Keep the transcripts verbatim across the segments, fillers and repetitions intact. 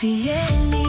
F M.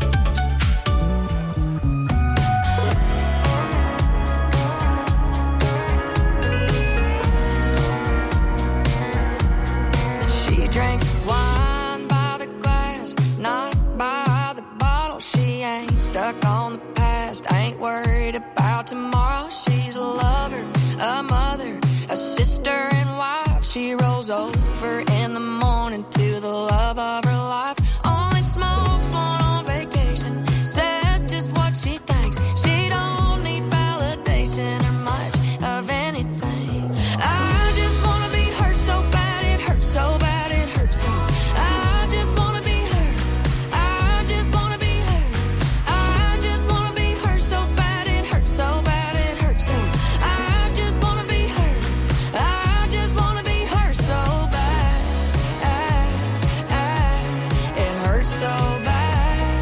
She drinks wine by the glass, not by the bottle. She ain't stuck on the past, ain't worried about tomorrow. She's a lover, a mother, a sister and wife. She rolls over in the morning to the love of her life. Only smokes one on vacation, says just what she thinks. She don't need validation or much of anything. I just wanna be her so bad, it hurts so bad, it hurts so. I just wanna be her, I just wanna be her. I just wanna be her so bad, it hurts so bad, it hurts so. I just wanna be her, I just wanna be her so bad. It hurts so bad.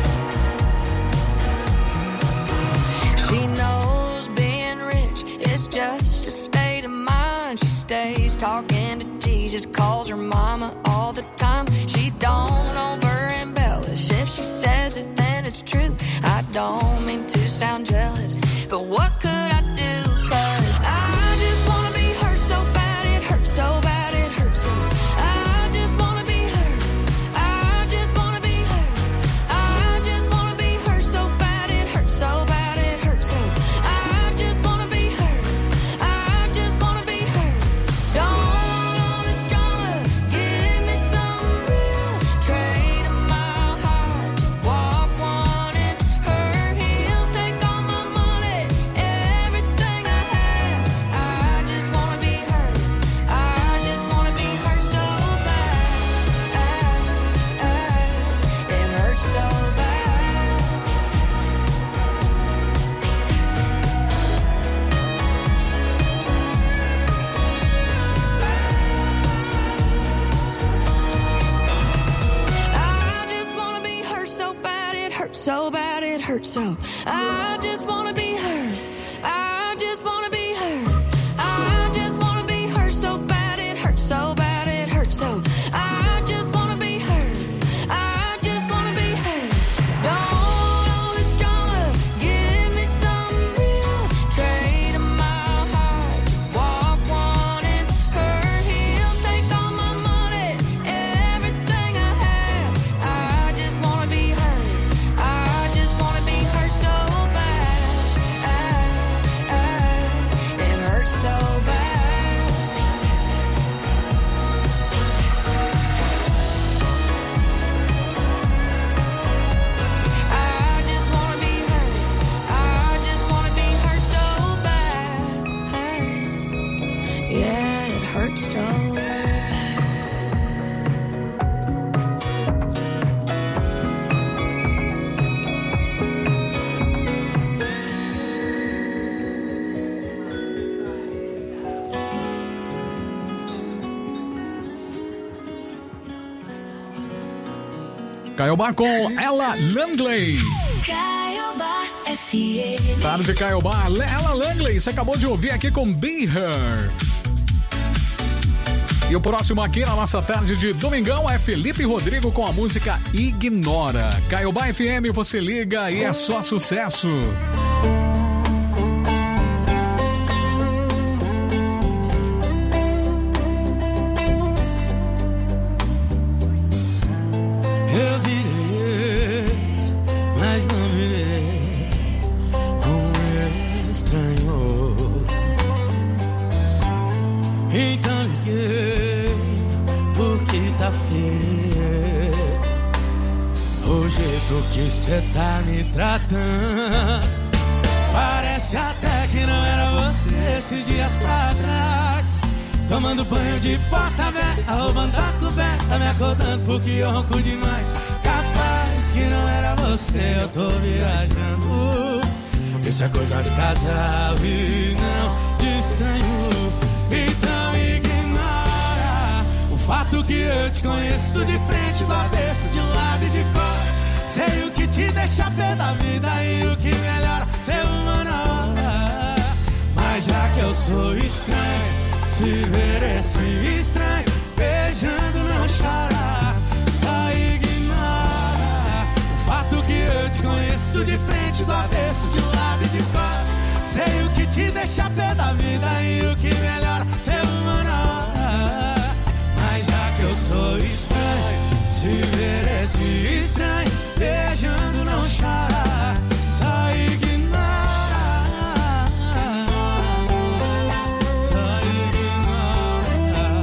She knows being rich is just a state of mind. She stays talking to Jesus, calls her mama all the time. She don't over embellish. If she says it, then it's true. I don't mean to sound jealous, but what could I do? 'Cause I just wanna be her so bad, it hurts so bad, it hurts so. I just wanna be her, I just wanna be her. I just wanna be her so bad, it hurts so bad, it hurts so. I just wanna be her, I just wanna be her. Don't want all this drama, give me some real. Trade a mile high, walk one in her heels. Take all my money, everything I have. I just wanna be her, I just wanna be her so bad. It hurts so bad. I just wanna be her so bad, it hurts so bad, it hurts so. I just wanna be her, I just wanna be her. I just wanna be her so bad, it hurts so bad, it hurts so. I just wanna be her, I just wanna be her. Don't want all this drama, give me some real. Trade a mile high, walk one in her heels. Take all my money, everything I have. I just wanna be her, I just wanna be her so bad. It hurts so bad. I just wanna be her, I just wanna be her so bad. Yeah, it hurts so bad. Caiobá com Ella Langley. Caiobá F M. Tarde Caiobá, Ella Langley. Você acabou de ouvir aqui com Be Her. E o próximo aqui na nossa tarde de domingão é Felipe Rodrigo com a música Ignora. Caiobá F M, você liga e é só sucesso. Eu virei ex, mas não virei um estranho. Então liguei, porque tá feio o jeito que cê tá me tratando. Parece até que não era você esses dias pra trás. Tomando banho de porta aberta, roubando a coberta, me acordando porque eu ronco demais. Capaz que não era você, eu tô viajando. Isso é coisa de casal e não de estranho. Então ignora o fato que eu te conheço de frente, do avesso, de um lado e de costas. Sei o que te deixa pé da vida e o que melhora ser uma na hora. Mas já que eu sou estranho, se ver esse estranho beijando não chora, só ignora. conheço de frente, do avesso, de um lado e de costas. Sei o que te deixa pé da vida e o que melhora ser humano. Mas já que eu sou estranho, se ver esse estranho beijando não chora, só ignora, só ignora.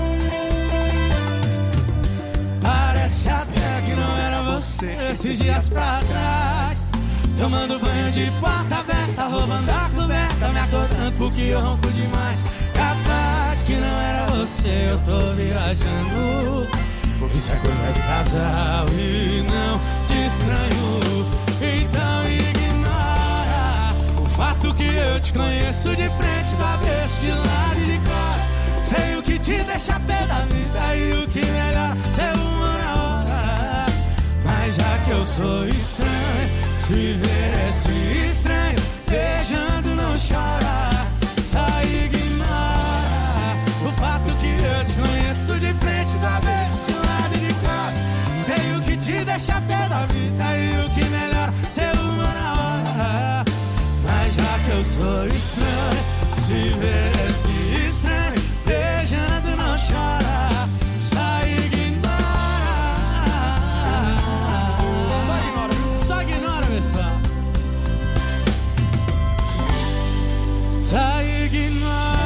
Parece até que não era você esses dias pra trás, tomando banho de porta aberta, roubando a coberta, me acordando porque eu ronco demais. Capaz que não era você, eu tô viajando. Isso é coisa de casal e não de estranho. Então ignora o fato que eu te conheço de frente, do avesso, de lado e de costas. Sei o que te deixa pé da vida e o que melhora ser uma na hora. Mas já que eu sou estranho, se ver esse estranho beijando não chora, só ignora o fato que eu te conheço de frente, do avesso, de lado e de costas. Sei o que te deixa pé da vida e o que melhora ser uma na hora. Mas já que eu sou estranho, se ver esse estranho beijando não chora, só ignora. Só ignora, só ignora, pessoal. Só ignora.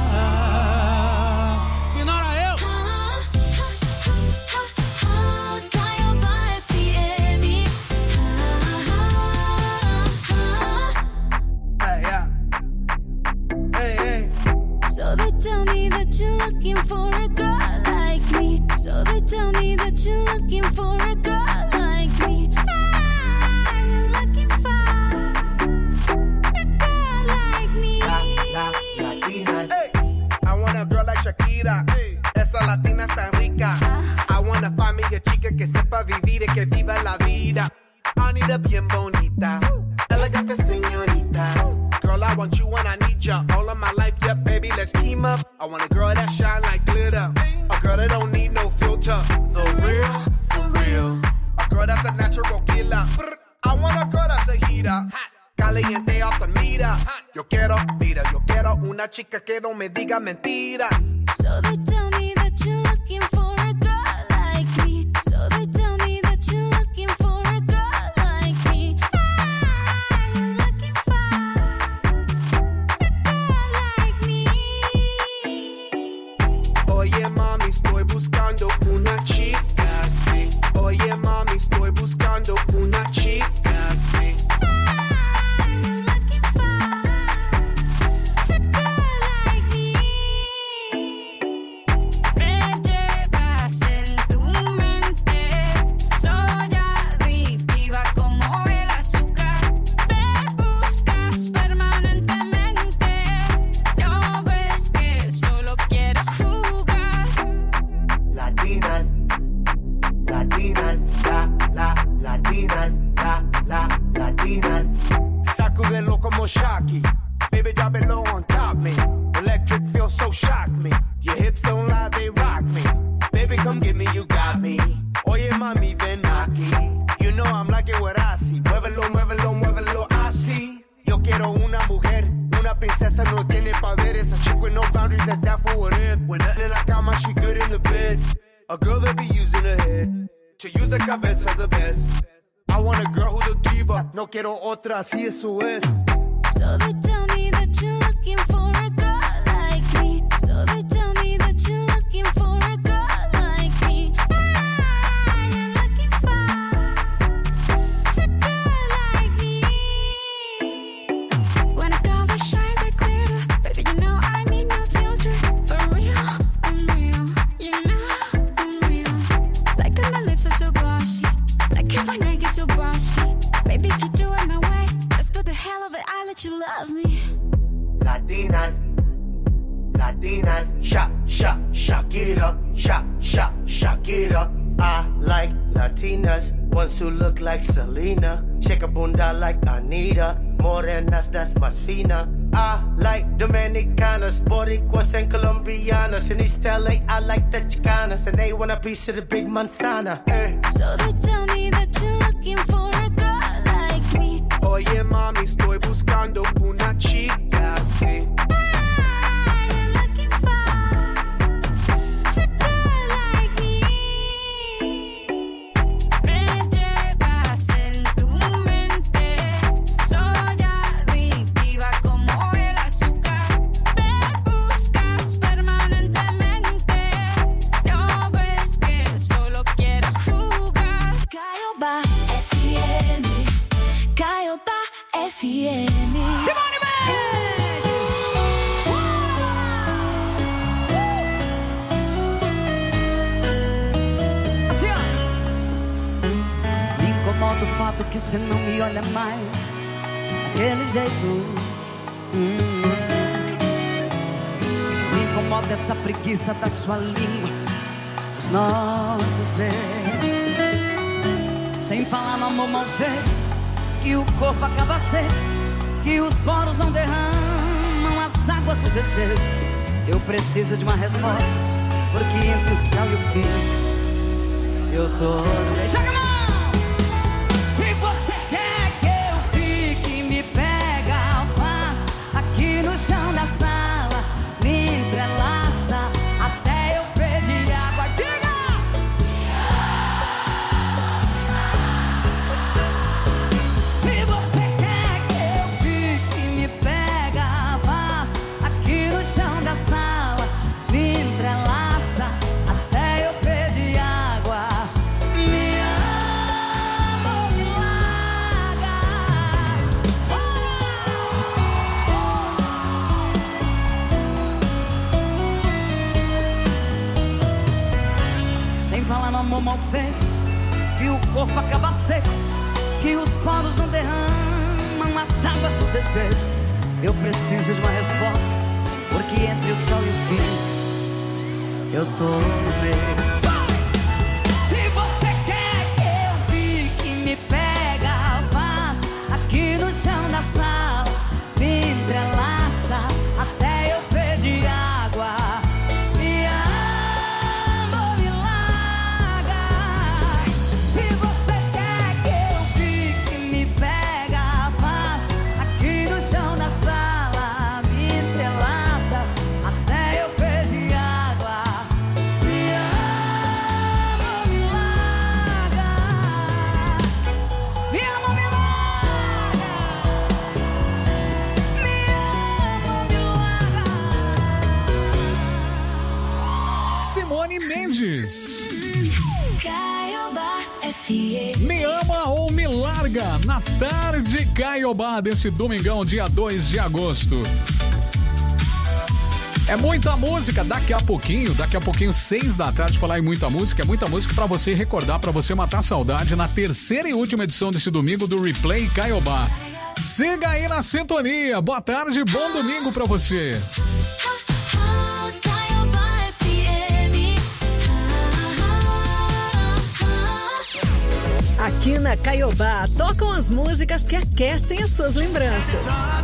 Looking for a girl like me, so they tell me that you're looking for a girl like me. Ah, you're looking for a girl like me. La, la, latinas. Hey, I want a girl like Shakira. Hey, esa latina está rica. I wanna find me a chica que sepa vivir y que viva la vida. Anita bien bonita, elegante señorita. Girl, I want you and I need ya all of my life, yeah, baby, let's team up. I want a girl that shine like glitter, a girl that don't need no filter. The real, for real, a girl that's a natural killer. I want a girl that's a heater, caliente off the meter. Yo quiero, mira, yo quiero una chica que no me diga mentiras. So they tell me that you're looking for a girl like me, so they tell me that you're looking for a girl like me. Ah, you're looking for Oye mami, estoy buscando una chica, sí. Oye mami, estoy buscando una chica, sí. Sacudelo como Shocky. Baby, drop it low on top me. Electric feels so shock me. Your hips don't lie, they rock me. Baby, come get me, you got me. Oye, mami, ven aquí. You know I'm like it what I see. Muévelo, muévelo, muévelo así. Yo quiero una mujer, una princesa, no tiene poderes. A chick with no boundaries, that's that for what it is. When nothing in la cama, she good in the bed. A girl that be using her head to use the cabeza the best. I want a girl who's a diva. No quiero otra, así eso es. So they tell me that you're looking for a girl like me, so they tell me that you're looking for a girl like me. Ah, you're looking for a girl like me. When a girl that shines like glitter, baby, you know I need no filter. For real, I'm real, you know I'm real. Like when my lips are so glossy, like when my neck is so brushy. Baby, if you do it my way, just for the hell of it, I let you love me. Latinas, Latinas, shak, shak, Shakira, shak, shak, Shakira. I like Latinas, ones who look like Selena, shake a bunda like Anita, morenas that's más fina. I like Dominicanas, Boricuas and Colombianas. In East L A, I like the Chicanas, and they want a piece of the big manzana. Eh. So they tell me that you're looking for a girl Oye mami, estoy buscando una chica así. Simone Mendes! Assim, ó. Me incomoda o fato que você não me olha mais daquele jeito. hum. Me incomoda essa preguiça da sua língua, os nossos beijos. Sem falar no amor mal feito, que o corpo acaba seco, que os poros não derramam as águas do desejo. Eu preciso de uma resposta, porque entre o tchau e o fim eu tô no meio. Joga a mão! Se você quer que eu fique, me pega, faz aqui no chão da sala, me entrelaça até eu pedir água. Diga! Se você quer que eu fique, me pega, faz aqui no chão da sala, me entrelaça até eu pedir água. Me ama ou me larga. Sem falar no amor mal feito, que o corpo acaba seco, que os poros não derramam as águas do desejo. Eu preciso de uma resposta, porque entre o tchau e o fim eu tô no meio. Se você quer que eu fique, me pega, faz aqui no chão da sala, me entrelaça até eu pedir água. Me ama ou me larga. Se você quer que eu fique, me pega, faz aqui no chão da sala, me entrelaça até eu pedir água. Me ama ou me larga. Me ama ou me larga. Me ama ou me larga. Simone Mendes. Caiobá F M. Me ama ou me larga, na tarde Caiobá desse domingão, dia dois de agosto. É muita música, daqui a pouquinho, daqui a pouquinho, seis da tarde, falar em muita música, é muita música pra você recordar, pra você matar a saudade na terceira e última edição desse domingo do Replay Caiobá. Siga aí na sintonia, boa tarde, bom domingo pra você. Caiobá F M. Aqui na Caiobá tocam as músicas que aquecem as suas lembranças.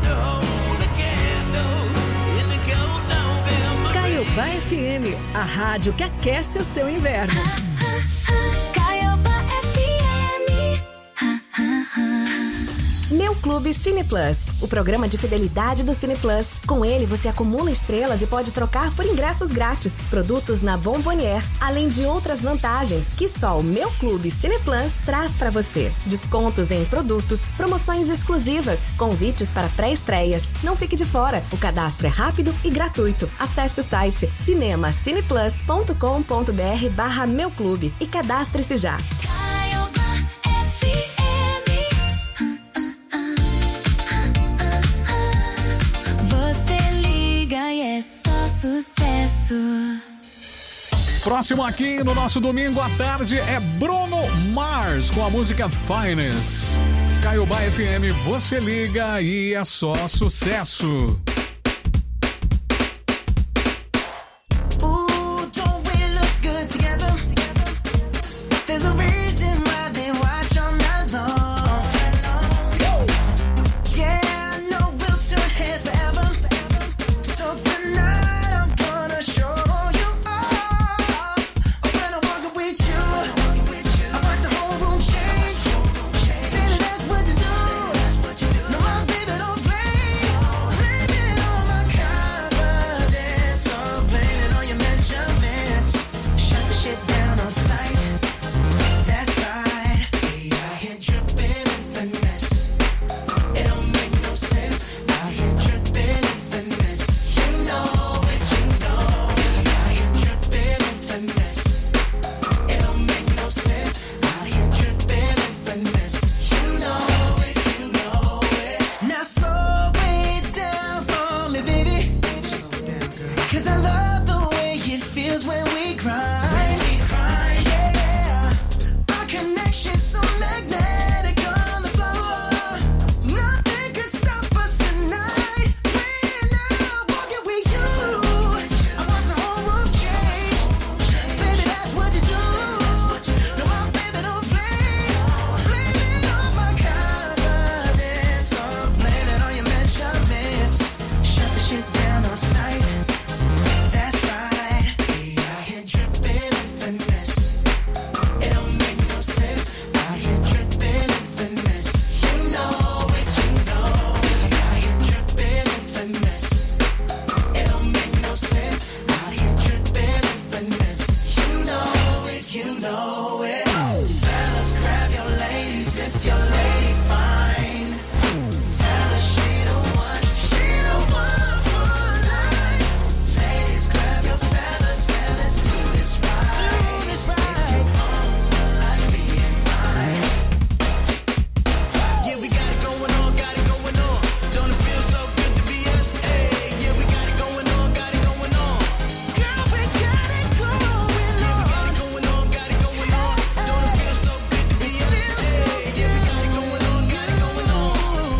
Caiobá F M, a rádio que aquece o seu inverno. Caiobá F M. Meu Clube Cine Plus, o programa de fidelidade do Cine Plus. Com ele, você acumula estrelas e pode trocar por ingressos grátis, produtos na Bombonier, além de outras vantagens que só o Meu Clube Cine Plus traz para você. Descontos em produtos, promoções exclusivas, convites para pré-estreias. Não fique de fora, o cadastro é rápido e gratuito. Acesse o site cinemacineplus.com.br barra Meu Clube e cadastre-se já. Caiobá F M. Você liga e é só sucesso. Próximo aqui no nosso domingo à tarde é Bruno Mars com a música Finest. Caiobá F M, você liga e é só sucesso. What you know it. Fellas, grab your ladies if your lady fine. Tell her she the one, she the one for life. Ladies, grab your fellas and let's do this right. If you own one like me and mine. Yeah, we got it going on, got it going on. Don't it feel so good to be us? Hey, yeah, we got it going on, got it going on. Girl, we got it going on. Yeah, we got it going on, got it going on. Don't it feel so good to be us? Hey, yeah, we got it going on, got it going on.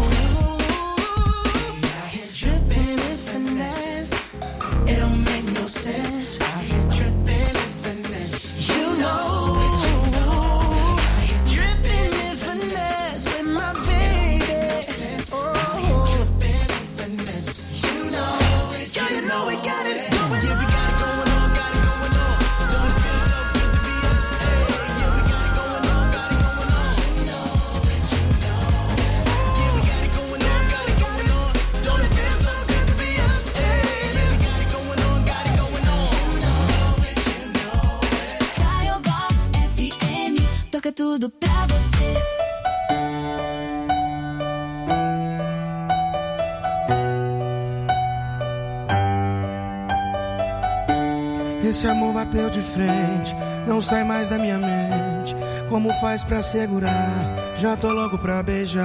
We out here tripping in finesse. It don't make no sense. Out here tripping in finesse. You know it, you know. Out here tripping in finesse with my baby. Oh, tripping in finesse. You know it, you know we got it going on. Yeah, we got it going on, got it going on. Don't it feel so good to be us? Hey, yeah, we got it going on, got it going on. You know it, you know. Yeah, we got it going on, got it going on. Don't it feel so good to be us? Hey, yeah, we got it going on, got it going on. You know it, you know it. Caiobá F M, toca tudo pra você. Esse amor bateu de frente, não sai mais da minha mente. Como faz pra segurar? Já tô louco pra beijar.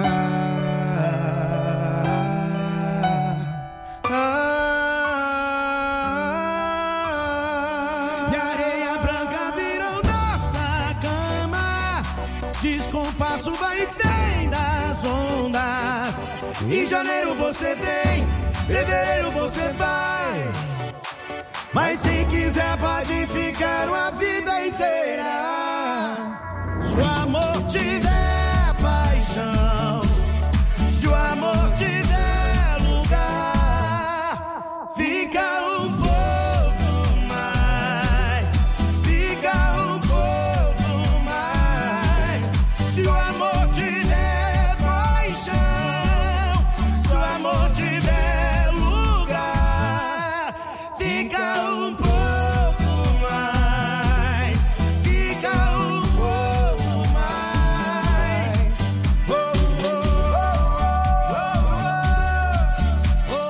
Ah, e a areia branca virou nossa cama. Descompasso vai e vem das ondas. Em janeiro você vem, fevereiro você vai. Mas se quiser pode ficar uma vida inteira. Se o amor tiver paixão, se o amor tiver lugar, fica um pouco mais, fica um pouco mais. Se o amor tiver paixão, se o amor tiver lugar, fica um pouco mais, fica um pouco mais. Oh, oh, oh, oh, oh,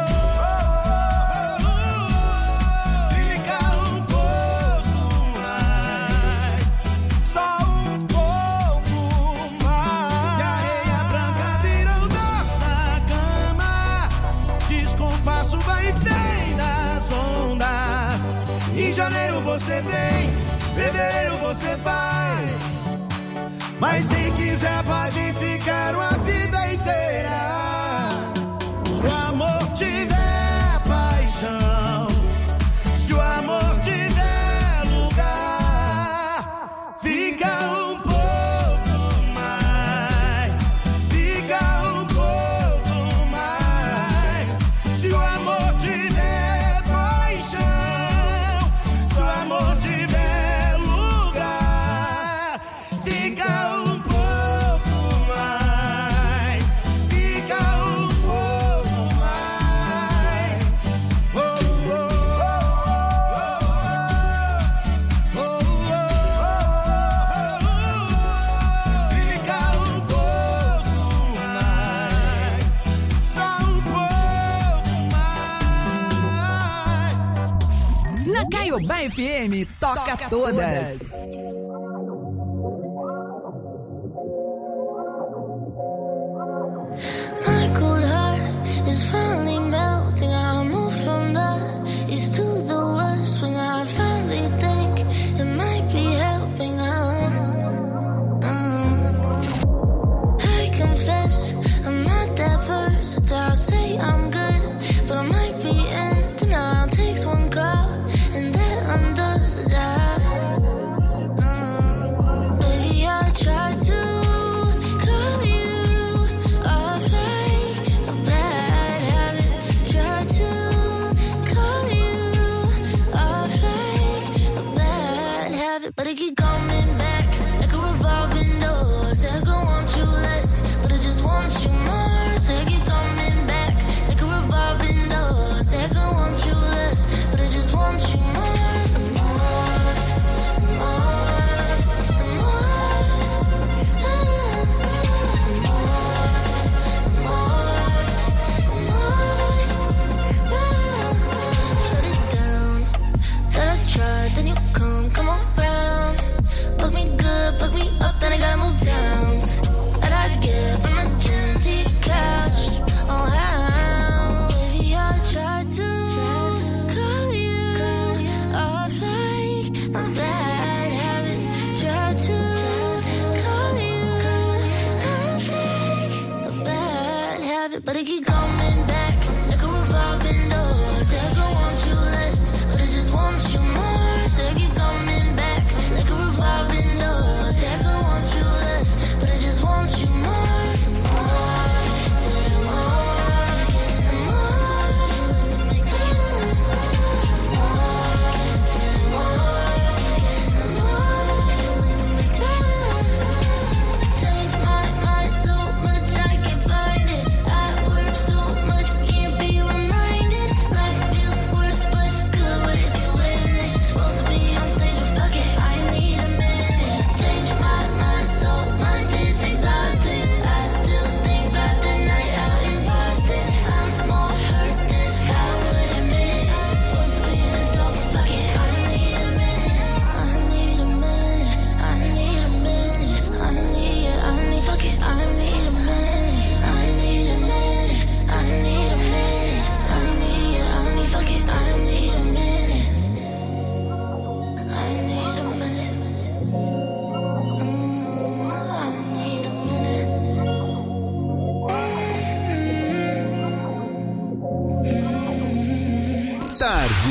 oh, oh. Fica um pouco mais, só um pouco mais. E a areia branca virou nossa cama. Descompasso vai e vem das ondas. Em janeiro você vem, fevereiro você vai. Mas se quiser pode ficar uma vida inteira. Se o amor tiver paixão, se o amor tiver lugar, fica um pouco mais, fica um pouco mais. Se o amor tiver paixão, se o amor tiver lugar, fica um pouco mais, fica um pouco mais. Oh, oh, oh, oh, oh, oh, oh. Fica um pouco mais, só um pouco mais. Na Caiobá F M, toca todas. My cold heart is finally melting. I move from the east to the west when I finally think it might be helping. Uh, uh. I confess I'm not that versatile. I'll say I'm good, but I might be in denial. Takes one call and that undoes the doubt. Uh, baby, I tried to call you off like a bad habit. Try to call you off like a bad habit, but I keep coming back like a revolving door. Said I want you less, but I just want you more. So I keep coming back like a revolving door. Said I want you less, but I just want you more, more, more.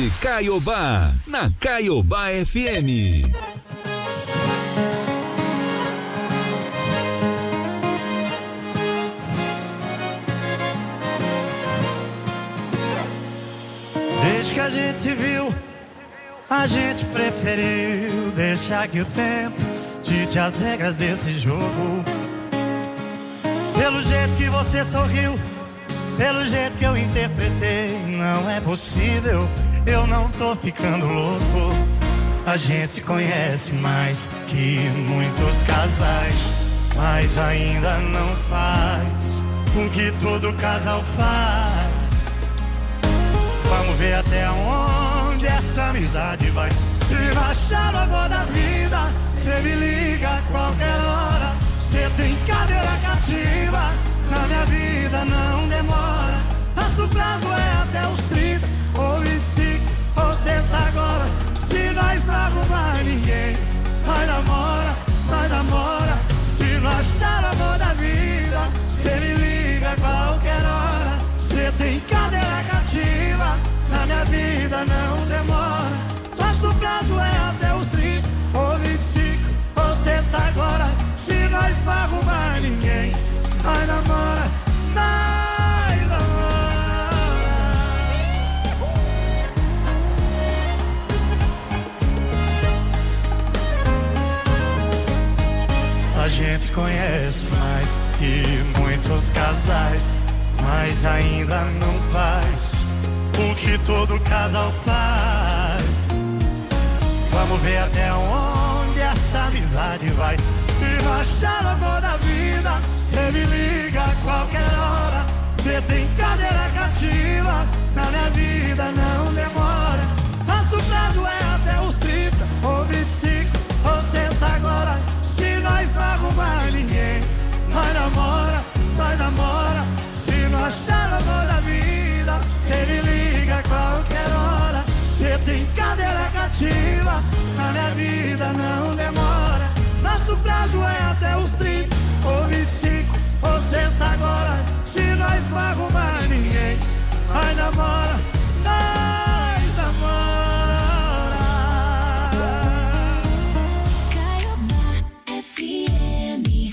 de Caiobá, na Caiobá F M. Desde que a gente se viu, a gente preferiu deixar que o tempo dite as regras desse jogo. Pelo jeito que você sorriu, pelo jeito que eu interpretei, não é possível, eu não tô ficando louco. A gente se conhece mais que muitos casais, mas ainda não faz o que todo casal faz. Vamos ver até onde essa amizade vai. Se rachar o amor da vida, cê me liga a qualquer hora. Cê tem cadeira cativa, na minha vida não demora. Nosso prazo é até os trinta, ou vinte e cinco, ou sexta agora. Se nós não arrumar ninguém, nós namora, nós namora. Se não achar o amor da vida, cê me liga a qualquer hora. Cê tem cadeira cativa, na minha vida não demora. Nosso prazo é até os trinta, ou vinte e cinco, ou sexta agora. Se nós não arrumar ninguém, nós namora, nós namora. A gente se conhece mais que muitos casais, mas ainda não faz o que todo casal faz. Vamos ver até onde essa amizade vai. Se não achar o amor da vida, cê me liga a qualquer hora. Cê tem cadeira cativa, na minha vida não demora. Nosso prazo é até os trinta, ou vinte e cinco, ou sexta agora. Se nós não arrumar ninguém, nós namora, nós namora. Se não achar o amor da vida, cê me liga a qualquer hora. Cê tem cadeira cativa, na minha vida não demora. Nosso prazo é até os trinta, ou vinte e cinco, ou sexta agora. Se nós não arrumar ninguém, nós namora, nós namora. Caiobá F M.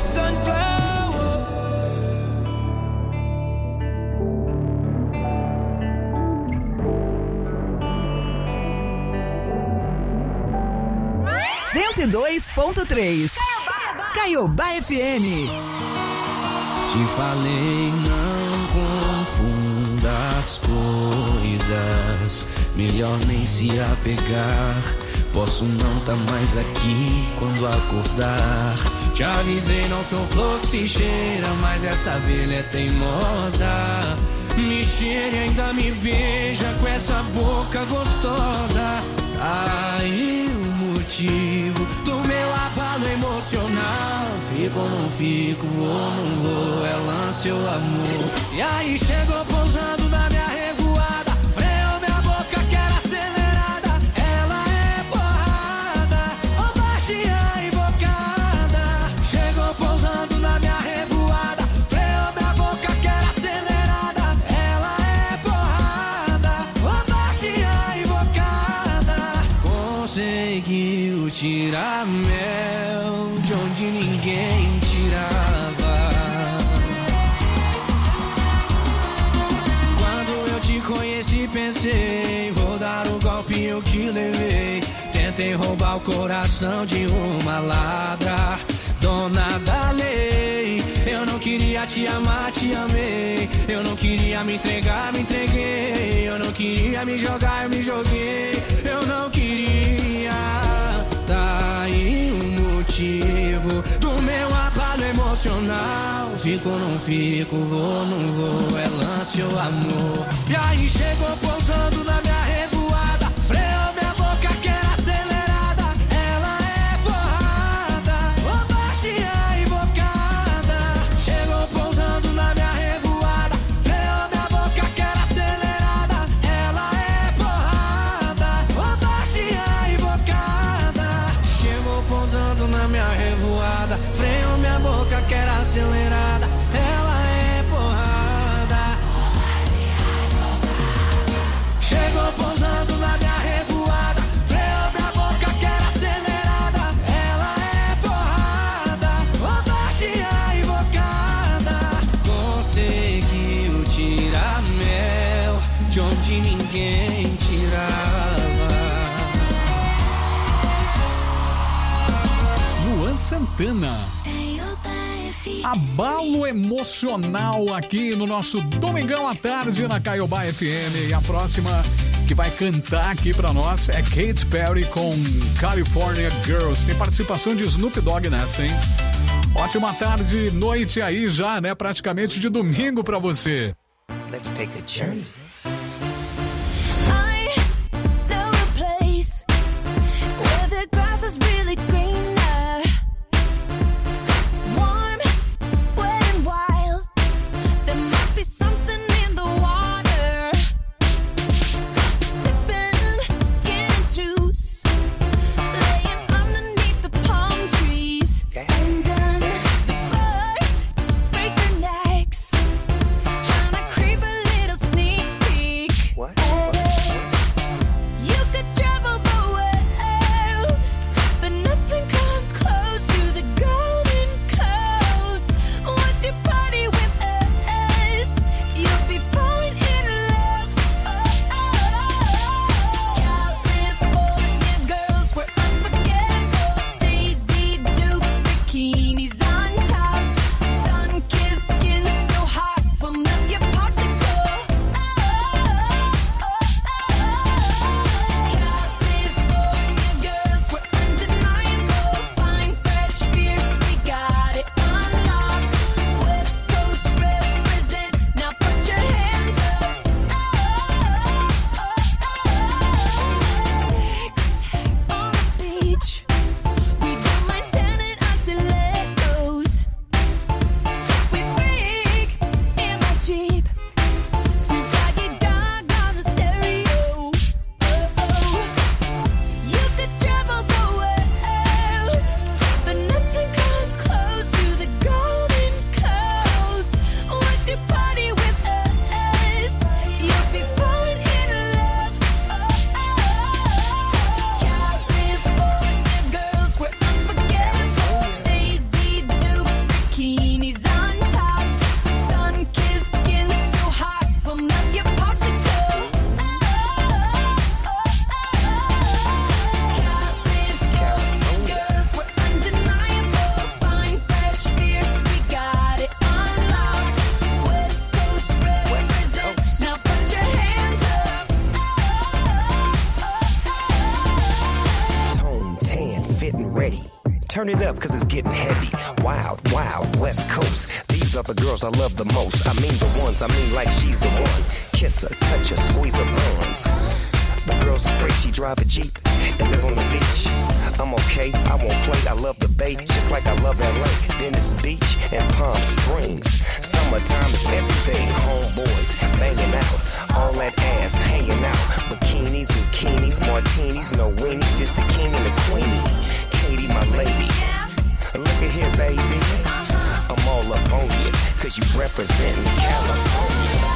sunflower. cento e dois ponto três. Caiobá F M. Te falei, não confunda as coisas. Melhor nem se apegar. Posso não tá mais aqui quando acordar. Te avisei, não sou flor que se cheira, mas essa abelha é teimosa. Me cheira e ainda me beija com essa boca gostosa. Aí o motivo do meu abalo emocional. Fico ou não fico, vou ou não vou, é lance ou amor. E aí chegou pousando na minha revoada, freou minha boca que era acelerada. Ela é porrada, ou baixinha invocada. Chegou pousando na minha revoada, freou minha boca que era acelerada. Ela é porrada, ou baixinha invocada. Conseguiu tirar mel de onde ninguém tirava. Quando eu te conheci pensei, vou dar o golpe eu que levei. Tentei roubar o coração de uma ladra, dona da lei. Eu não queria te amar, te amei. Eu não queria me entregar, me entreguei. Eu não queria me jogar, eu me joguei. Eu não queria. Tá aí o motivo do meu abalo emocional. Fico ou não fico, vou ou não vou, é lance ou amor. E aí chegou pousando na minha revoada, freou minha boca que era acelerada. Ela é porrada, ou baixinha invocada. Chegou pousando na minha revoada, freou minha boca que era acelerada. Ela é porrada, ou baixinha invocada. Chegou pousando na minha revoada, freou minha boca que era acelerada. Ela é porrada. Chegou pousando na minha revoada, freou minha boca que era acelerada. Ela é porrada, ou baixinha invocada. Conseguiu tirar mel de onde ninguém tirava. Luan Santana. Abalo emocional aqui no nosso Domingão à Tarde na Caiobá F M. E a próxima que vai cantar aqui pra nós é Katy Perry com California Girls. Tem participação de Snoop Dogg nessa, hein? Ótima tarde, noite aí já, né? Praticamente de domingo pra você. Let's take a journey. I know a place where the grass is really greener. Warm, wet and wild. There must be something in the water. Sipping gin and juice, laying underneath the palm trees. And um, the bugs break their necks, trying to creep a little sneak turn it up cause it's getting heavy. Wild, wild, West Coast. These are the girls I love the most. I mean the ones, I mean like she's the one. Kiss her, touch her, squeeze her buns. The girl's afraid she drive a Jeep and live on the beach. I'm okay, I won't play, I love the bay, just like I love L A, Venice Beach and Palm Springs. Summertime is everything, homeboys banging out, all that ass hanging out. Bikinis, bikinis, martinis, no weenies, just the king and the queenie. Katie, my lady, look at here, baby. I'm all up on you, cause you representing California.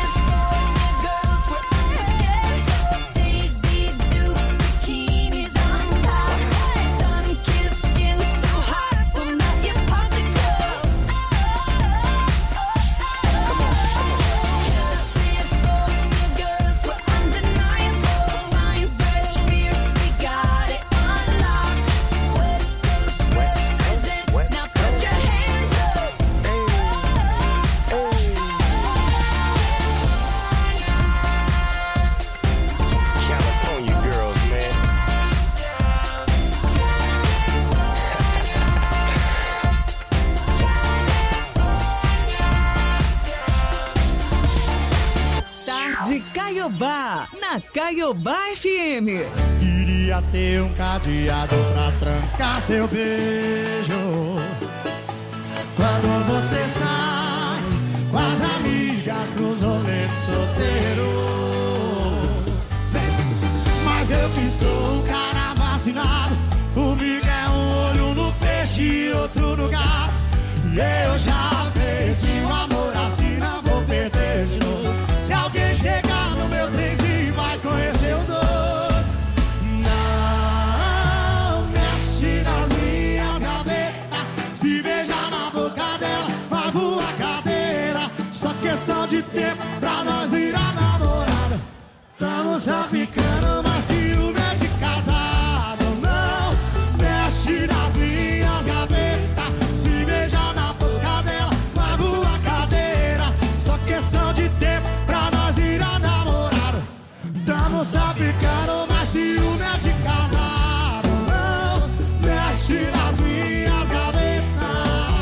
Caiobá, na Caiobá F M. Queria ter um cadeado pra trancar seu beijo. Quando você sai com as amigas pros rolês solteiro. Mas eu que sou um cara vacinado, comigo é um olho no peixe e outro no gato. E eu já perdi o amor assim, não vou perder de novo. Se alguém chegar no meu trenzinho vai conhecer o doido. Não mexe nas minhas gavetas, se beijar na boca dela, magoa a cadeira. Só questão de tempo pra nós virar namorada. Tamo só ficando, mas ciúme é de casado. Não mexe nas minhas gavetas, se beijar na boca dela, magoa a cadeira. Só questão de tempo pra nós virar namorado. Tamo só ficando, mas ciúme é de casado. Não mexe nas minhas gavetas.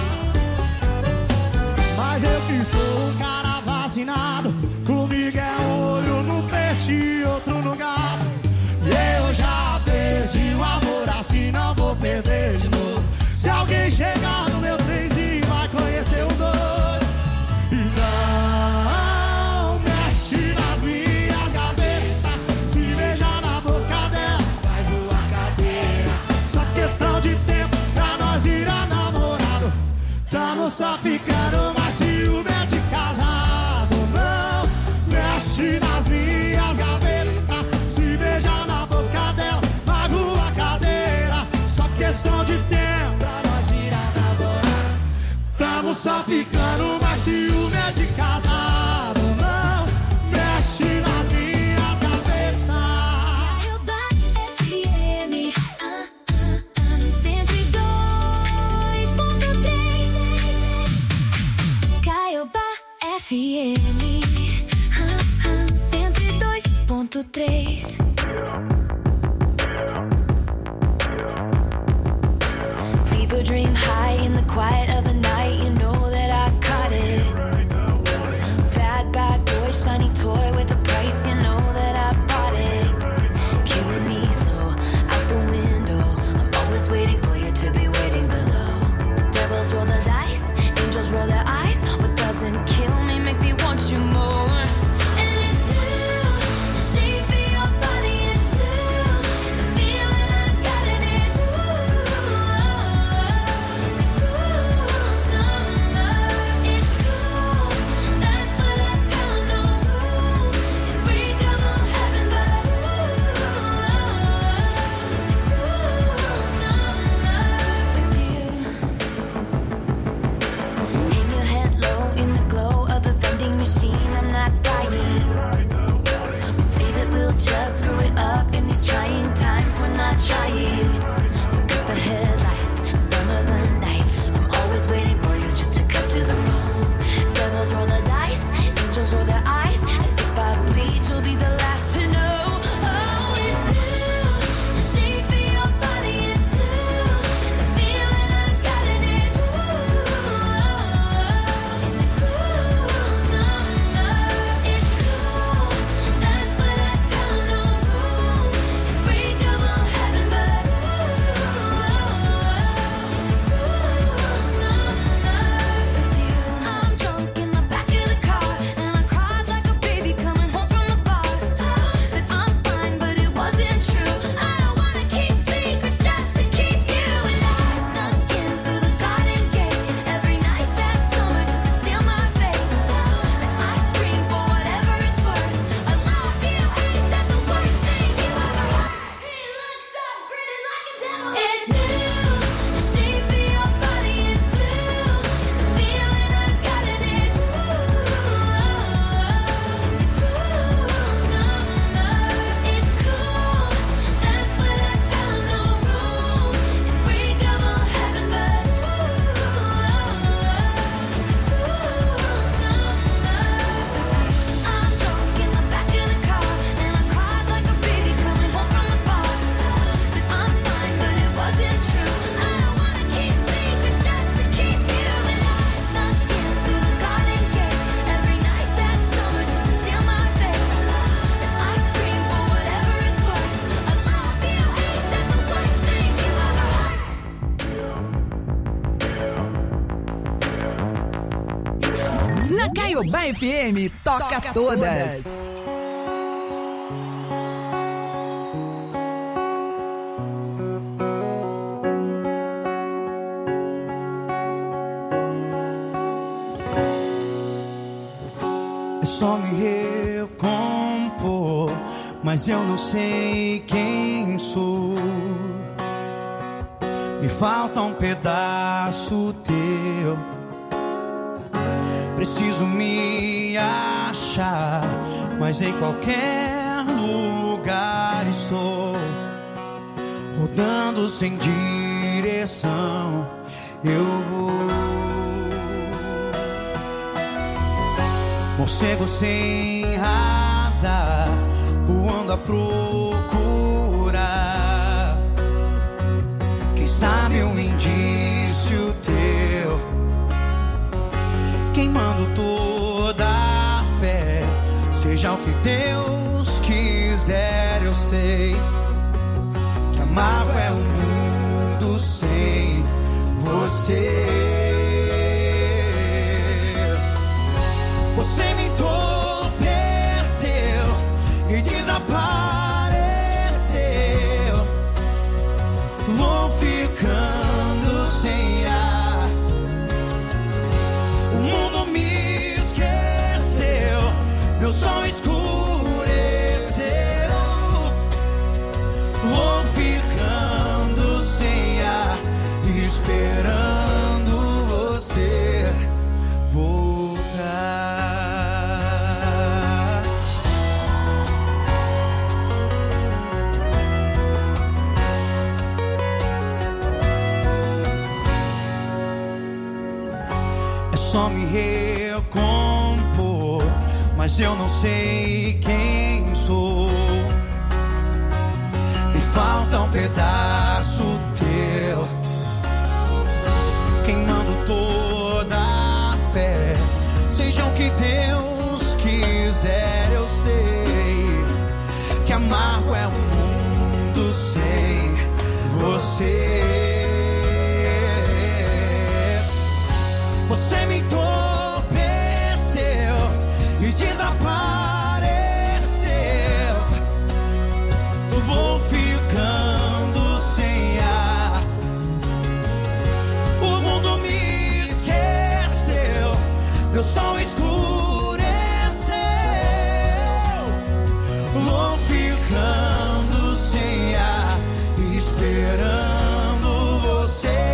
Mas eu que sou um cara vacinado, comigo é um olho no peixe e outro no gato. E eu já perdi o amor assim, não vou perder de novo. Se alguém chegar no meu trenzinho vai conhecer o doido. E não mexe nas minhas gavetas, se beijar na boca dela vai voar cadeira. Só questão de tempo pra nós virar namorado. Tamo só ficando, mas ciúme é de casado. Não mexe nas minhas gavetas, se beijar na boca dela magoa a cadeira. Só questão de tempo pra nós virar namorado. Tamo só ficando, mas ciúme é de casado. Não mexe nas minhas gavetas. Caiobá F M, ah, ah, ah, cento e dois ponto três. Caiobá F M, ah, ah, cento e dois ponto três. People dream high in the quiet of the night. You know that I caught it. Bad, bad boy, shiny toy with a price. You know that I bought it. Killing me slow, out the window. I'm always waiting for you to be waiting below. Devils roll the dice, angels roll their eyes. What doesn't kill me makes me want you more. And it's blue, the shape of your body is blue. The feeling I got in it, ooh. It's a cruel summer. It's cool, that's what I tell 'em, no rules. And break 'em all heaven, but ooh, it's a cruel summer with you. Hang your head low in the glow of the vending machine. I'm not dying. We say that we'll just screw it up in these trying times. We're not trying. So cut the headlights. Summer's a knife. I'm always waiting for you just to cut to the bone. Devils roll the dice. Angels roll their eyes. And if I bleed, you'll be the last to know. Oh, it's blue. The shape of your body is blue. The feeling Na Caiobá F M, toca, toca todas. É só me recompor, mas eu não sei quem sou. Me falta um pedaço teu. Preciso me achar, mas em qualquer lugar estou. Rodando sem direção, eu vou. Morcego sem radar, voando a procurar. Quem sabe um indício teu, queimando toda a fé. Seja o que Deus quiser, eu sei que amargo é um mundo sem você. Você me entorpeceu e desapareceu. Vou ficando sem ar. O mundo me esqueceu, meu sol escureceu. Vou ficando sem ar, esperando você voltar. É só me recompor, mas eu não sei quem sou. Me falta um pedaço teu, queimando toda a fé. Seja o que Deus quiser, eu sei que amargo é um mundo sem você. Você me entorpeceu e desapareceu. Vou ficando sem ar. O mundo me esqueceu, meu sol escureceu. Vou ficando sem ar, esperando você.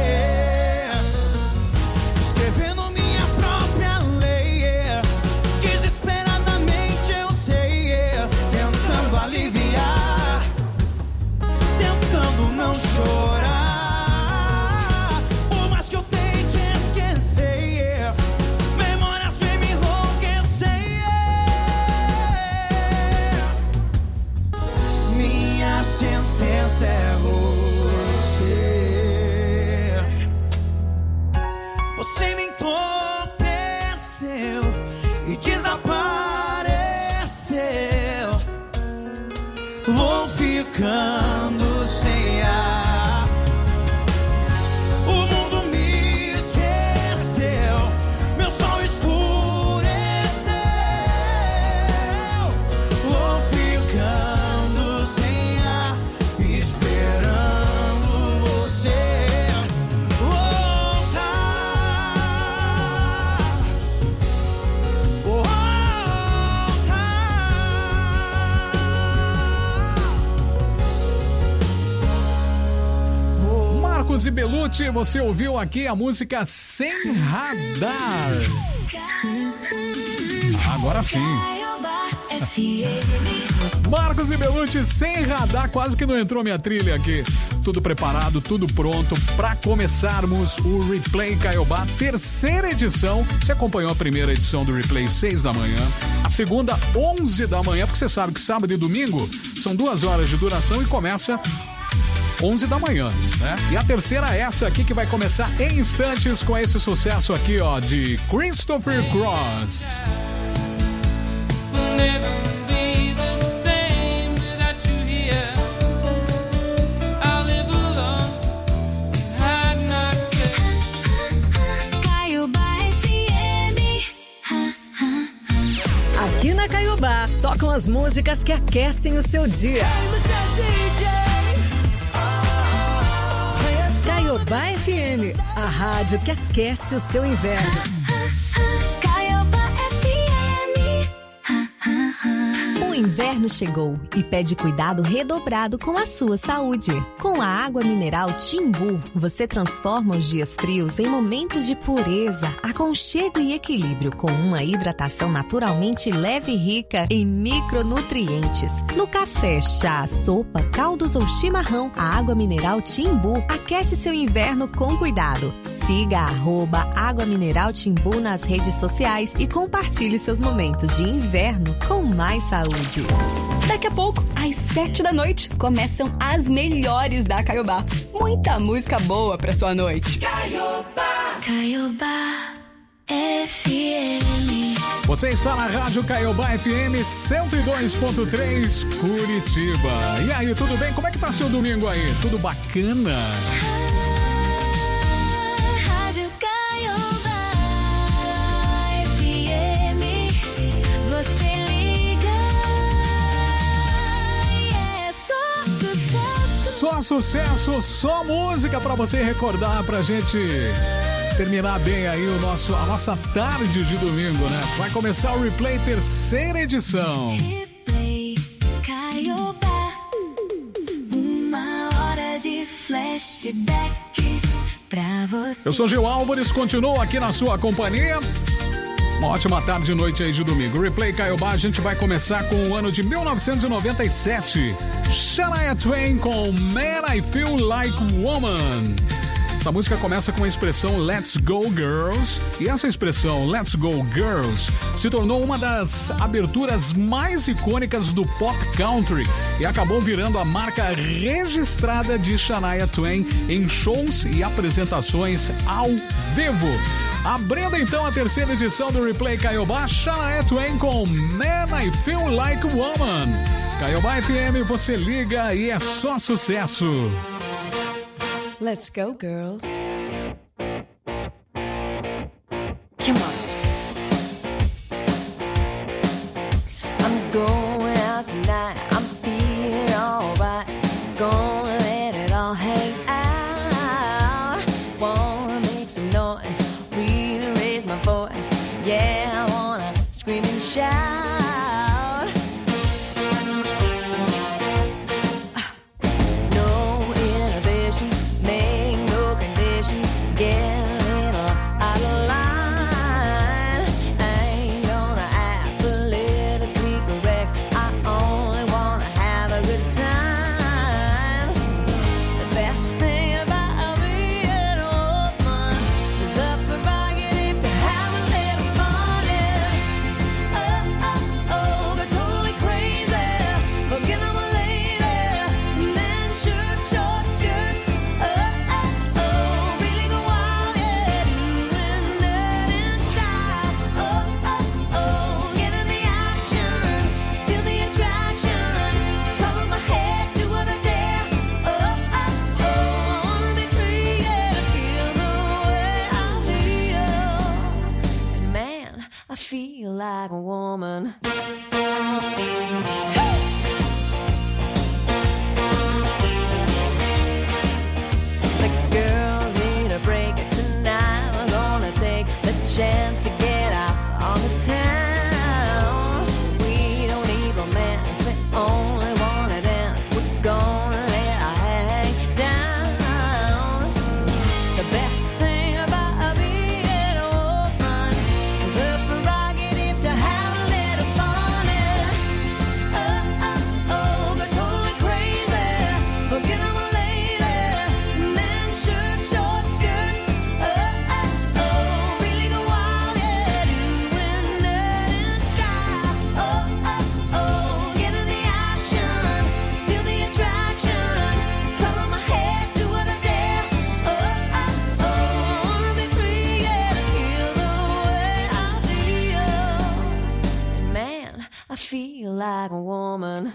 Escrevendo minha própria lei, desesperadamente eu sei, tentando aliviar, tentando não chorar. Por mais que eu tente esquecer, memórias vêm me enlouquecer. Minha sentença é você. Você me entorpeceu e desapareceu. Vou ficando sem ar. O mundo me esqueceu, meu sol escureceu. Vou ficando sem ar, esperando você voltar. Marcos e Belucci, você ouviu aqui a música Sem Radar. Agora sim. Marcos e Belucci, Sem Radar, quase que não entrou minha trilha aqui. Tudo preparado, tudo pronto para começarmos o Replay Caiobá, terceira edição. Você acompanhou a primeira edição do Replay, seis da manhã. A segunda, onze da manhã, porque você sabe que sábado e domingo são duas horas de duração e começa onze da manhã, né? E a terceira é essa aqui que vai começar em instantes com esse sucesso aqui, ó, de Christopher Cross. Caiobá F M. Caiobá. Tocam as músicas que aquecem o seu dia. Caiobá F M, a rádio que aquece o seu inverno. O inverno chegou e pede cuidado redobrado com a sua saúde. Com a água mineral Timbu, você transforma os dias frios em momentos de pureza, aconchego e equilíbrio, com uma hidratação naturalmente leve e rica em micronutrientes. No café, chá, sopa, caldos ou chimarrão, a água mineral Timbu aquece seu inverno com cuidado. Siga a arroba Água Mineral Timbu nas redes sociais e compartilhe seus momentos de inverno com mais saúde. Daqui a pouco, às sete da noite, começam as melhores da Caiobá. Muita música boa pra sua noite. Caiobá, Caiobá F M. Você está na Rádio Caiobá F M cento e dois ponto três, Curitiba. E aí, tudo bem? Como é que tá seu domingo aí? Tudo bacana? Rádio Caiobá F M. Você Só sucesso, só música pra você recordar, pra gente terminar bem aí o nosso, a nossa tarde de domingo, né? Vai começar o Replay, terceira edição. Replay, Caiobá, uma hora de flashbacks pra você. Eu sou Gil Álvares, continuo aqui na sua companhia. Uma ótima tarde e noite aí de domingo. Replay Caiobá, a gente vai começar com o ano de mil novecentos e noventa e sete. Shania Twain com Man I Feel Like Woman. Essa música começa com a expressão Let's Go Girls. E essa expressão Let's Go Girls se tornou uma das aberturas mais icônicas do pop country e acabou virando a marca registrada de Shania Twain em shows e apresentações ao vivo. Abrindo então a terceira edição do Replay Caiobá, Shania Twain com Man I Feel Like Woman. Caiobá F M, você liga e é só sucesso. Let's go, girls. Come on. I'm going out tonight. I'm feeling alright. Gonna let it all hang out. Wanna make some noise. Really raise my voice. Yeah, I wanna scream and shout. Get a little out of line. I ain't gonna act politically correct. I only wanna have a good time. The best thing about being a woman is the prerogative to have a little fun. Oh, oh, oh, they're totally crazy. Forget I'm a lady. Men shirt, short skirts. Oh, oh, oh, really go wild, yeah, doing that in style. Oh, oh, oh, get in the action, feel the attraction. Cover my head, do what I dare. Oh, oh, oh, I wanna be free, yeah, feel the way I feel. And man, I feel like a woman. The girls need a break tonight. We're gonna take the chance to get out on the town. We don't need romance, we only wanna dance. We're gonna let our hang down. The best thing about being a woman is the prerogative to have a little fun. Oh, oh, oh, they're totally crazy. Forget I'm a lady. Men shirt, short skirts. Oh, oh, oh, really go wild, yeah, doing that in style. Oh, oh, oh, get in the action, feel the attraction. Color my head, do what I dare. Oh, oh, oh, I wanna be free, yeah, feel the way I feel. Man, I feel like a woman.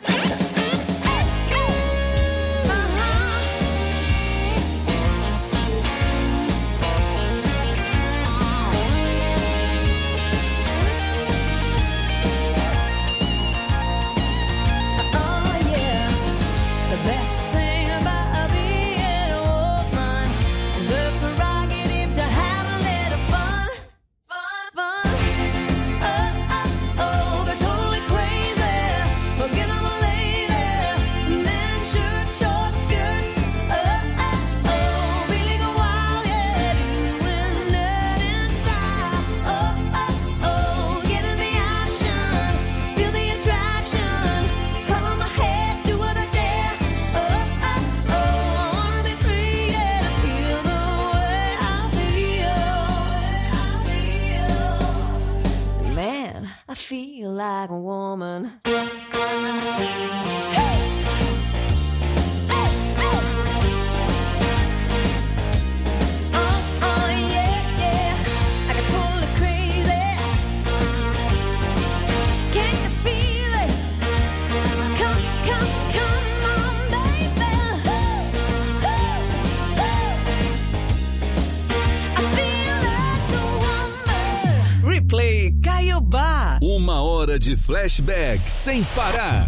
feel like a woman. Replay Caiobá. Uma hora de flashback sem parar.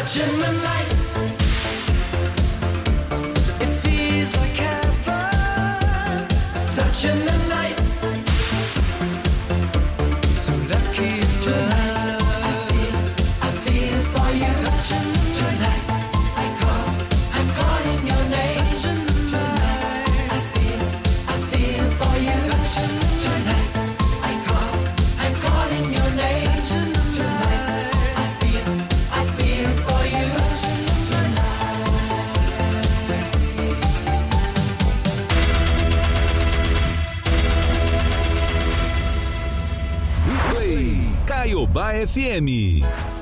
touching the night. It feels like heaven, touching the night. So lucky in love. I feel, I feel for you. Touching tonight. I call, I'm calling your name. Touching tonight. I feel, I feel for you. Touching tonight. I call, I'm calling your name. Touching tonight. I feel, I feel for you. Touching tonight. Replay Caiobá F M.